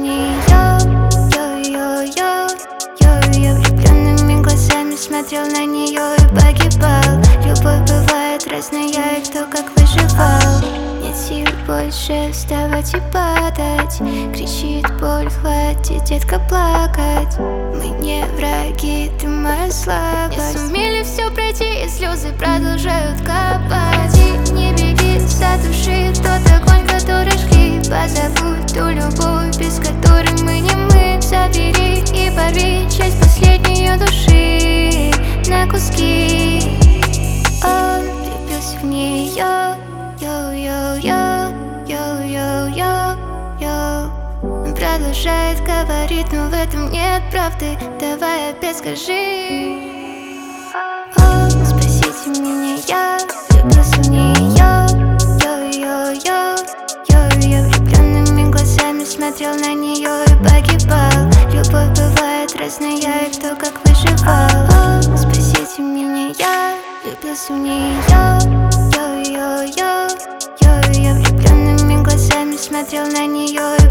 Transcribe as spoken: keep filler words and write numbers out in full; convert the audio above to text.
нее. Йо-йо-йо, йо, я влюбленными глазами смотрел на нее и погибал. Любовь бывает разная, и кто как выживал. Нет сил больше вставать и падать. Кричит боль, хватит, детка, плакать. Мы не враги, ты моя слабость. Не сумели все пройти, и слезы продолжают капать. И не беги, затуши тот огонь, который жги. Позабудь ту любовь, без которой мы не мы. Забери и порви часть последней души на куски. Он влюбился в нее. Йо-йо-йо, йо-йо-йо, йо. Он продолжает говорить, но в этом нет правды. Давай опять скажи. О, спасите меня, я влюбился в нее. Йо-йо-йо, йо, я влюбленными глазами смотрел на нее и погибал. Любовь бывает разная, и кто как выживал. О, спасите меня, я влюбился в нее. Йо-йо-йо, йо, я влюбленными глазами смотрел на нее.